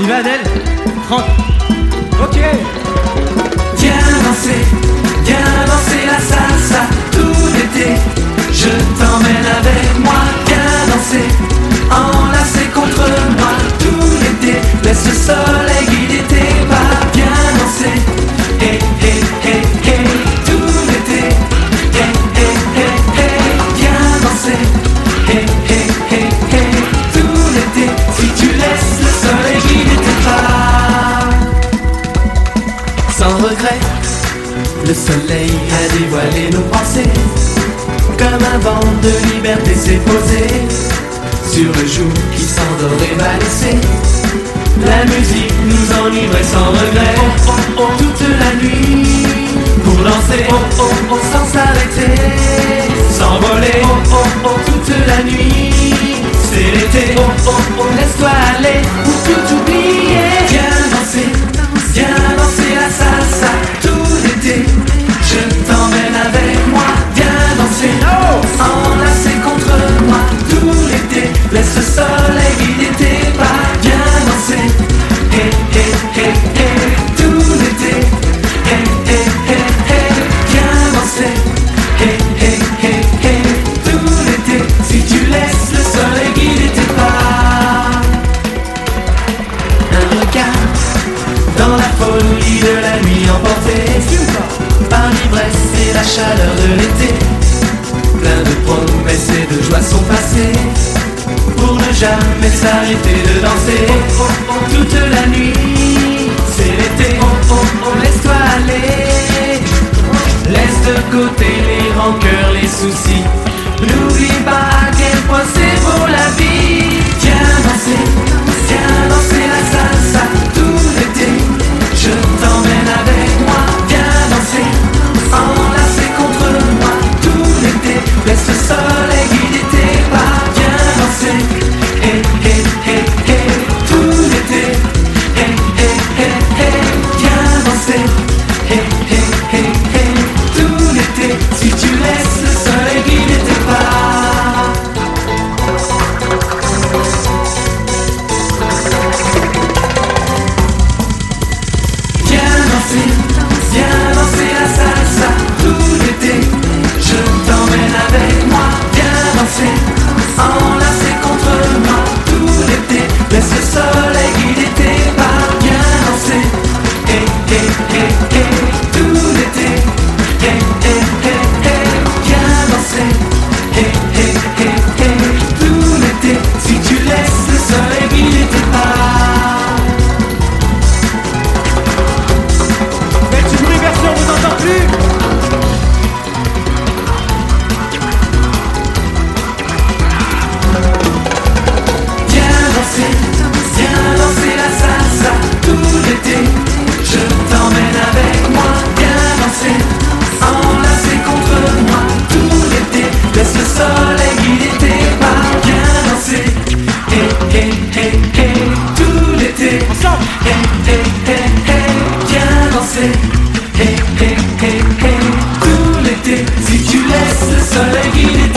Il va Adèle. 30. Ok. Viens danser la salsa tout l'été. Je t'emmène avec moi, viens danser, enlacé contre moi tout l'été. Laisse le soleil guider tes pas, viens danser, hey, hey, hey, hey, tout l'été. Hey, hey, hey, hey, viens danser, hey, hey, hey, hey, tout l'été. Si tu laisses le soleil guider tes pas, sans regret. Le soleil a dévoilé nos pensées, comme un vent de liberté s'est posé sur le jour qui s'endort et va laisser la musique nous enivrer sans regret. Oh, oh, oh, toute la nuit pour danser, oh, oh, oh, sans s'arrêter, s'envoler, oh, oh, oh, toute la nuit. C'est l'été, oh, oh, oh, laisse-toi aller pour tout oublier. Viens danser la salsa tout l'été. Je t'emmène avec moi, viens danser, enlacé contre moi tout l'été. Laisse le soleil guider tes pas, viens danser, hey, hey, hey, hey, tout l'été. Hey, hey, hey, hey, viens danser, hey, hey, hey, hey, tout l'été. Si tu laisses le soleil guider tes pas, un regard dans la folie de la nuit emportée par l'ivresse et la chaleur de l'été. Plein de promesses et de joie sont passées pour ne jamais s'arrêter de danser. Oh, oh, oh, toute la nuit, c'est l'été. Oh, oh, oh, laisse-toi aller. Laisse de côté les rancœurs, les soucis. N'oublie pas à quel point c'est beau la vie. Viens danser la salsa tout l'été. Je t'emmène avec moi, viens danser, enlacé contre moi tout l'été. Laisse le soleil guider tes pas, viens danser, hey, hey, hey, hey, tout l'été. Hey, hey, hey, hey, viens danser, hey, hey, hey, hey, tout l'été. Si tu laisses le soleil guider tes pas. Viens danser la salsa tout l'été. Je t'emmène avec moi, viens danser, enlacé contre moi tout l'été. Laisse le soleil guider tes pas, viens danser, hey, hey, hey, hey, tout l'été. Hey, hey, hey, hey, viens danser, hey, hey, hey, hey, tout l'été. Si tu laisses le soleil guider tes pas. On vous entend plus. Viens danser la salsa tout l'été. Je t'emmène avec moi, viens danser, enlacé contre moi tout l'été. Laisse le soleil guider tes pas, viens danser, hey, hey, hey, hey, tout l'été. Ensemble. Hey, hey, hey, hey, viens danser. Hey, hey, hey, hey, tout l'été. Si tu laisses le soleil guider